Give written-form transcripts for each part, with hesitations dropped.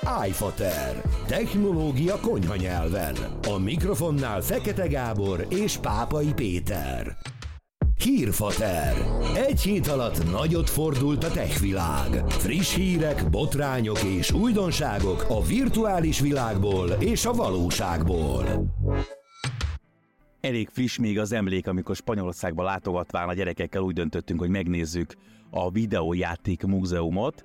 iFater. Technológia konyha nyelven. A mikrofonnál Fekete Gábor és Pápai Péter. Hírfater. Egy hét alatt nagyot fordult a tech világ. Friss hírek, botrányok és újdonságok a virtuális világból és a valóságból. Elég friss még az emlék, amikor Spanyolországba látogatván a gyerekekkel úgy döntöttünk, hogy megnézzük a videójáték múzeumot,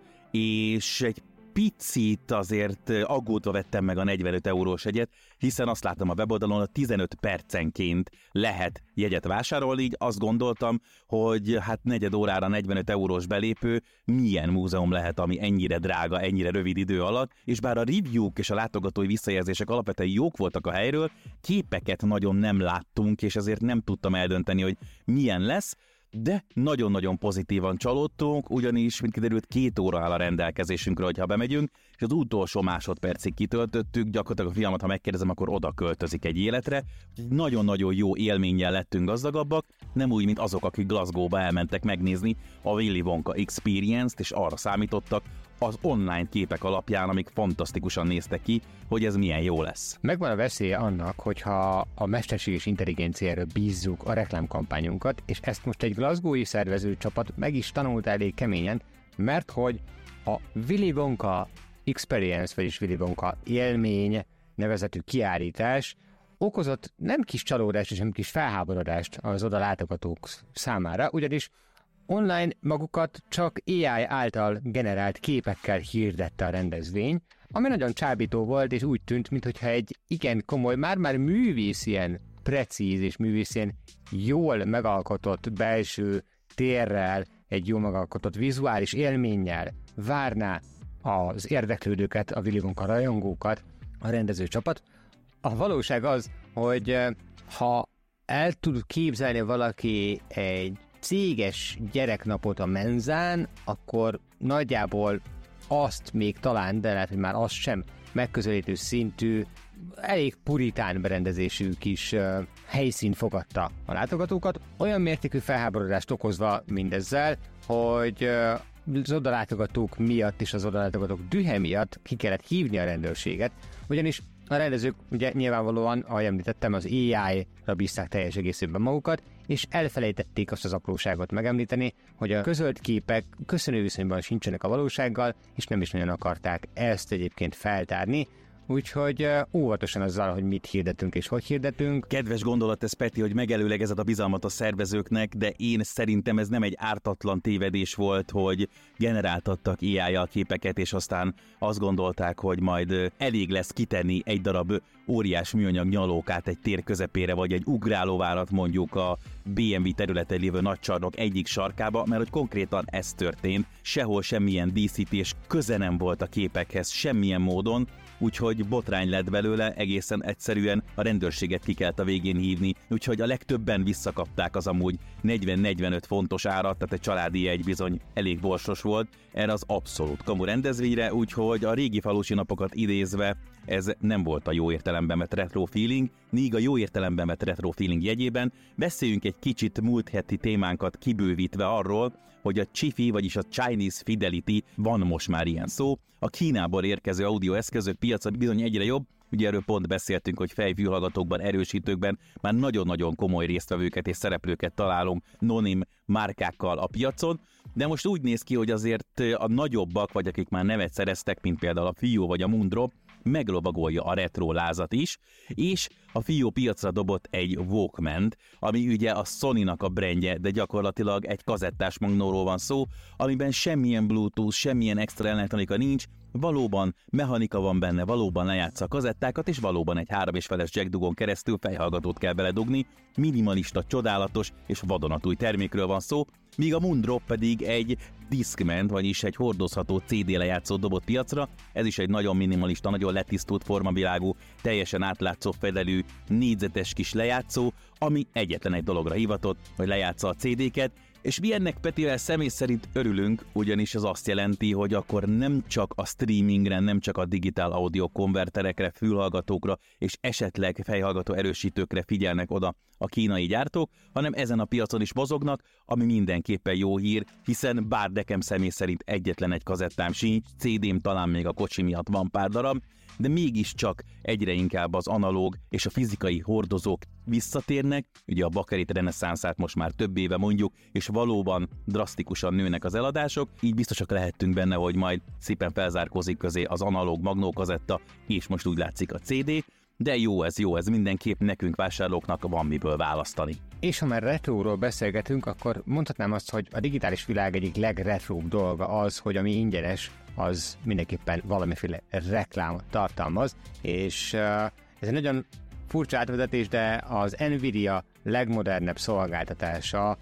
és egy picit azért aggódva vettem meg a 45 eurós jegyet, hiszen azt láttam a weboldalon, hogy 15 percenként lehet jegyet vásárolni, így azt gondoltam, hogy hát negyed órára 45 eurós belépő, milyen múzeum lehet, ami ennyire drága, ennyire rövid idő alatt, és bár a review-k és a látogatói visszajelzések alapvetően jók voltak a helyről, képeket nagyon nem láttunk, és ezért nem tudtam eldönteni, hogy milyen lesz, de nagyon-nagyon pozitívan csalódtunk, ugyanis, mint kiderült, 2 óra áll a rendelkezésünkre, hogyha bemegyünk, és az utolsó másodpercig kitöltöttük, gyakorlatilag a fiamat, ha megkérdezem, akkor oda költözik egy életre. Nagyon-nagyon jó élménnyel lettünk gazdagabbak, nem úgy, mint azok, akik Glasgow-ba elmentek megnézni a Willy Wonka Experience-t, és arra számítottak az online képek alapján, amik fantasztikusan néztek ki, hogy ez milyen jó lesz. Megvan a veszélye annak, hogyha a mesterséges intelligenciára bízzuk a reklámkampányunkat, és ezt most egy glasgowi szervezőcsapat meg is tanult elég keményen, mert hogy a Willy Wonka Experience, vagyis Willy Wonka élmény nevezetű kiállítás okozott nem kis csalódást és nem kis felháborodást az oda látogatók számára, ugyanis online magukat csak AI által generált képekkel hirdette a rendezvény, ami nagyon csábító volt, és úgy tűnt, mintha egy igen komoly, már művészien precíz és művészien jól megalkotott belső térrel, egy jól megalkotott vizuális élménnyel várná az érdeklődőket, a Willy Wonka rajongókat a rendezőcsapat. A valóság az, hogy ha el tud képzelni valaki egy céges gyereknapot a menzán, akkor nagyjából azt még talán, de lehet, hogy már azt sem megközelítő szintű, elég puritán berendezésű kis helyszín fogadta a látogatókat, olyan mértékű felháborodást okozva mindezzel, hogy az odalátogatók miatt és az odalátogatók dühe miatt ki kellett hívni a rendőrséget, ugyanis a rendezők ugye nyilvánvalóan, ahogy említettem, az AI-ra bízták teljes egészében magukat, és elfelejtették azt az apróságot megemlíteni, hogy a közölt képek köszönő viszonyban sincsenek a valósággal, és nem is nagyon akarták ezt egyébként feltárni, úgyhogy óvatosan azzal, hogy mit hirdetünk és hogy hirdetünk. Kedves gondolat ez, Peti, hogy megelőlegezed a bizalmat a szervezőknek, de én szerintem ez nem egy ártatlan tévedés volt, hogy generáltattak AI-jal képeket, és aztán azt gondolták, hogy majd elég lesz kitenni egy darab óriás műanyag nyalókát egy tér közepére, vagy egy ugrálóvárat mondjuk a BMW területen lévő nagycsarnok egyik sarkába, mert hogy konkrétan ez történt, sehol semmilyen díszítés köze nem volt a képekhez, semmilyen módon, úgyhogy botrány lett belőle, egészen egyszerűen a rendőrséget ki kellett a végén hívni, úgyhogy a legtöbben visszakapták az amúgy 40-45 fontos árat, tehát egy családi jegy bizony elég borsos volt, erre az abszolút kamu rendezvényre, úgyhogy a régi falusi napokat idézve ez nem volt a jó értelemben vett retro feeling, míg a jó értelemben vett retro feeling jegyében beszéljünk egy kicsit múlt heti témánkat kibővítve arról, hogy a Chifi, vagyis a Chinese Fidelity, van most már ilyen szó, a Kínából érkező audioeszközök piaca bizony egyre jobb, ugye erről pont beszéltünk, hogy fejfülhallgatókban, erősítőkben már nagyon-nagyon komoly résztvevőket és szereplőket találunk nonim márkákkal a piacon, de most úgy néz ki, hogy azért a nagyobbak, vagy akik már nevet szereztek, mint például a FiiO vagy a Moondrop, meglovagolja a retro lázat is, és a FiiO piacra dobott egy Walkman-t, ami ugye a Sony-nak a brandje, de gyakorlatilag egy kazettás magnóról van szó, amiben semmilyen Bluetooth, semmilyen extra elektronika nincs, valóban mechanika van benne, valóban lejátsza a kazettákat, és valóban egy 3,5-es jack dugon keresztül fejhallgatót kell beledugni, minimalista, csodálatos és vadonatúj termékről van szó, míg a Moondrop pedig egy Discman, vagyis egy hordozható CD lejátszót dobott piacra, ez is egy nagyon minimalista, nagyon letisztult formavilágú, teljesen átlátszó fedelű, négyzetes kis lejátszó, ami egyetlen egy dologra hivatott, hogy lejátsza a CD-ket, És mi ennek Petivel személy szerint örülünk, ugyanis ez azt jelenti, hogy akkor nem csak a streamingre, nem csak a digitál audio konverterekre, fülhallgatókra és esetleg fejhallgató erősítőkre figyelnek oda a kínai gyártók, hanem ezen a piacon is mozognak, ami mindenképpen jó hír, hiszen bár nekem személy szerint egyetlen egy kazettám sincs, CD-m talán még a kocsi miatt van pár darab, de mégiscsak egyre inkább az analóg és a fizikai hordozók visszatérnek, ugye a bakelit reneszánszát most már több éve mondjuk, és valóban drasztikusan nőnek az eladások, így biztosak lehettünk benne, hogy majd szépen felzárkózik közé az analóg magnókazetta, és most úgy látszik a CD, de jó ez, mindenképp nekünk vásárlóknak van miből választani. És ha már retróról beszélgetünk, akkor mondhatnám azt, hogy a digitális világ egyik legretróbb dolga az, hogy ami ingyenes, az mindenképpen valamiféle reklámot tartalmaz, és ez egy nagyon furcsa átvezetés, de az Nvidia legmodernebb szolgáltatása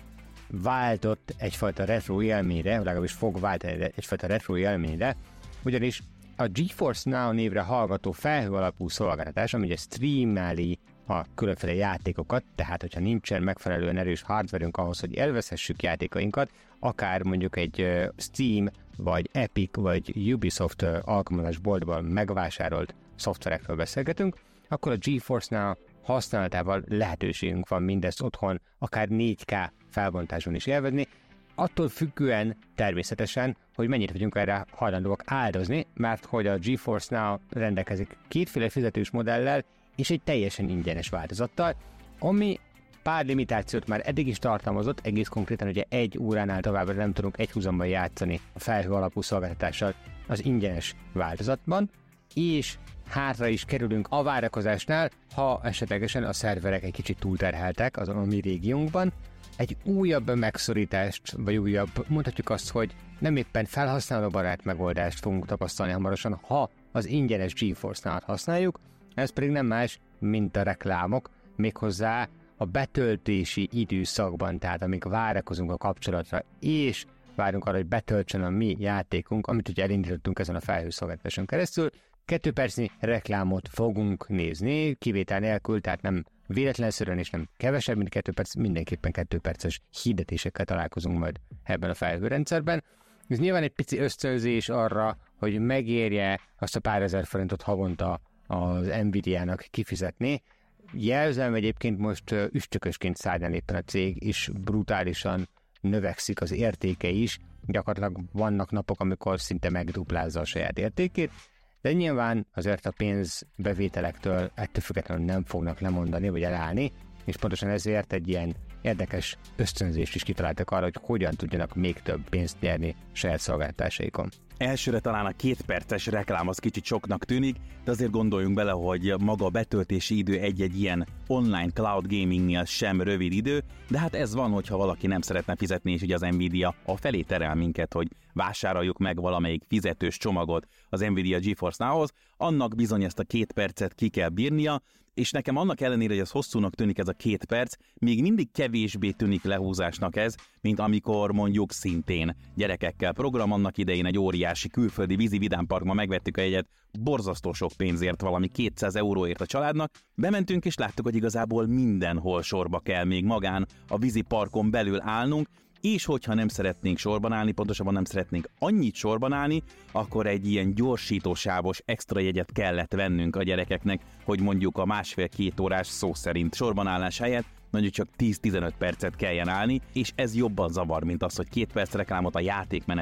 váltott egyfajta retro élményre, legalábbis fog váltani egyfajta retro élményre, ugyanis a GeForce Now névre hallgató felhő alapú szolgáltatás, ami ugye streameli a különféle játékokat, tehát hogyha nincsen megfelelően erős hardverünk ahhoz, hogy elveszhessük játékainkat, akár mondjuk egy Steam, vagy Epic, vagy Ubisoft alkalmazásboltban megvásárolt szoftverekről beszélgetünk, akkor a GeForce Now használatával lehetőségünk van mindezt otthon, akár 4K felbontásban is élvezni, attól függően természetesen, hogy mennyit vagyunk erre hajlandóak áldozni, mert hogy a GeForce Now rendelkezik kétféle fizetős modellel és egy teljesen ingyenes változattal, ami pár limitációt már eddig is tartalmazott, egész konkrétan ugye 1 óránál továbbra nem tudunk egyhuzamban játszani a felhő alapú szolgáltatással az ingyenes változatban, és hátra is kerülünk a várakozásnál, ha esetlegesen a szerverek egy kicsit túlterheltek azon a mi régiónkban. Egy újabb megszorítást, vagy újabb, mondhatjuk azt, hogy nem éppen felhasználóbarát megoldást fogunk tapasztalni hamarosan, ha az ingyenes GeForce-nál használjuk, ez pedig nem más, mint a reklámok, méghozzá a betöltési időszakban, tehát amíg várakozunk a kapcsolatra, és várunk arra, hogy betöltsön a mi játékunk, amit ugye elindítottunk ezen a felhőszolgáltatáson keresztül, 2 percnyi reklámot fogunk nézni, kivétel nélkül, tehát nem véletlenszerűen és nem kevesebb, mint 2 perc, mindenképpen 2 perces hirdetésekkel találkozunk majd ebben a felhőrendszerben. Ez nyilván egy pici ösztönzés arra, hogy megérje azt a pár ezer forintot havonta az Nvidia-nak kifizetni. Jelzem egyébként most üstökösként szálljon éppen a cég, és brutálisan növekszik az értéke is, gyakorlatilag vannak napok, amikor szinte megduplázza a saját értékét, de nyilván azért a pénzbevételektől ettől függetlenül nem fognak lemondani, vagy elállni, és pontosan ezért egy ilyen érdekes ösztönzést is kitaláltak arra, hogy hogyan tudjanak még több pénzt nyerni saját szolgáltatásaikon. Elsőre talán a 2 perces reklám az kicsit soknak tűnik, de azért gondoljunk bele, hogy maga a betöltési idő egy-egy ilyen online cloud gamingnél sem rövid idő, de hát ez van, hogyha valaki nem szeretne fizetni, és ugye az Nvidia a felé terel minket, hogy vásároljuk meg valamelyik fizetős csomagot az Nvidia GeForce Now-hoz, annak bizony ezt a 2 percet ki kell bírnia, és nekem annak ellenére, hogy ez hosszúnak tűnik ez a 2 perc, még mindig kevésbé tűnik lehúzásnak ez, mint amikor mondjuk szintén gyerekekkel program, annak idején egy óriási külföldi vízi vidámparkban megvettük a jegyet, borzasztó sok pénzért, valami 200 euróért a családnak, bementünk és láttuk, hogy igazából mindenhol sorba kell még magán a vízi parkon belül állnunk, és hogyha nem szeretnénk sorban állni, pontosabban nem szeretnénk annyit sorban állni, akkor egy ilyen gyorsítósávos extra jegyet kellett vennünk a gyerekeknek, hogy mondjuk a 1,5-2 órás szó szerint sorban állás helyett mondjuk csak 10-15 percet kelljen állni, és ez jobban zavar, mint az, hogy 2 perc reklámot a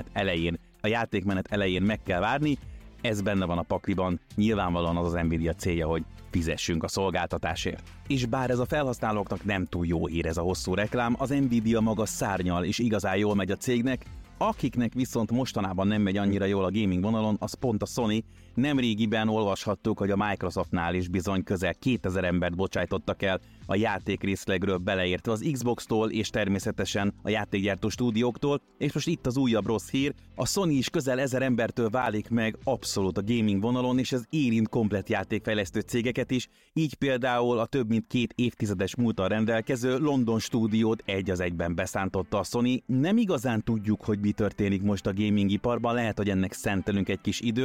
játékmenet elején meg kell várni. Ez benne van a pakliban, nyilvánvalóan az az Nvidia célja, hogy fizessünk a szolgáltatásért. És bár ez a felhasználóknak nem túl jó hír ez a hosszú reklám, az Nvidia maga szárnyal és igazán jól megy a cégnek, akiknek viszont mostanában nem megy annyira jól a gaming vonalon, az pont a Sony. Nemrégiben olvashattuk, hogy a Microsoftnál is bizony közel 2000 embert bocsájtottak el a játékrészlegről, beleértve az Xbox-tól és természetesen a játékgyártó stúdióktól, és most itt az újabb rossz hír, a Sony is közel 1000 embertől válik meg abszolút a gaming vonalon, és ez érint komplett játékfejlesztő cégeket is, így például a több mint 2 évtizedes múlttal rendelkező London stúdiót egy az egyben beszántotta a Sony. Nem igazán tudjuk, hogy mi történik most a gaming iparban, lehet, hogy ennek szentelünk egy kis időt,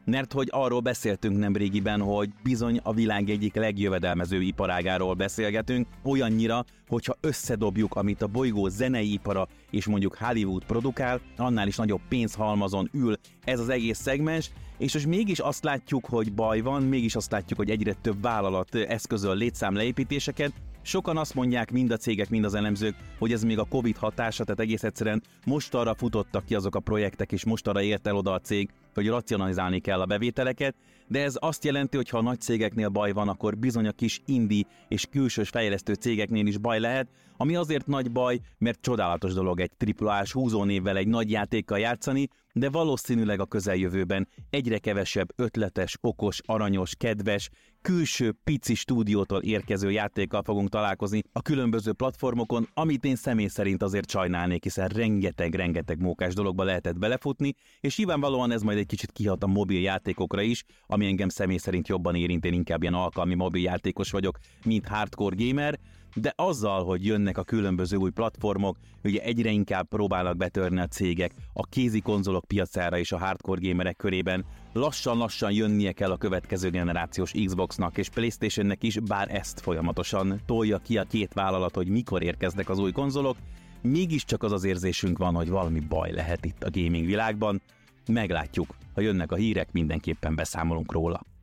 mert hogy arról beszéltünk nemrégiben, hogy bizony a világ egyik legjövedelmező iparágáról beszélgetünk, olyannyira, hogyha összedobjuk, amit a bolygó zenei ipara és mondjuk Hollywood produkál, annál is nagyobb pénzhalmazon ül ez az egész szegmens, és most mégis azt látjuk, hogy baj van, mégis azt látjuk, hogy egyre több vállalat eszközöl létszámleépítéseket. Sokan azt mondják, mind a cégek, mind az elemzők, hogy ez még a Covid hatása, tehát egész egyszerűen most arra futottak ki azok a projektek, és most arra ért el oda a cég, hogy racionalizálni kell a bevételeket, de ez azt jelenti, hogy ha a nagy cégeknél baj van, akkor bizony a kis indie és külsős fejlesztő cégeknél is baj lehet, ami azért nagy baj, mert csodálatos dolog egy AAA-s húzónévvel egy nagy játékkal játszani, de valószínűleg a közeljövőben egyre kevesebb ötletes, okos, aranyos, kedves, külső pici stúdiótól érkező játékkal fogunk találkozni a különböző platformokon, amit én személy szerint azért sajnálnék, hiszen rengeteg mókás dologba lehetett belefutni, és nyilvánvalóan ez majd egy kicsit kihat a mobil játékokra is, ami engem személy szerint jobban érint, én inkább ilyen alkalmi mobil játékos vagyok, mint hardcore gamer, de azzal, hogy jönnek a különböző új platformok, ugye egyre inkább próbálnak betörni a cégek a kézi konzolok piacára és a hardcore gamerek körében, lassan jönnie kell a következő generációs Xboxnak és PlayStationnek is, bár ezt folyamatosan tolja ki a két vállalat, hogy mikor érkeznek az új konzolok, mégiscsak az érzésünk van, hogy valami baj lehet itt a gaming világban. Meglátjuk, ha jönnek a hírek, mindenképpen beszámolunk róla.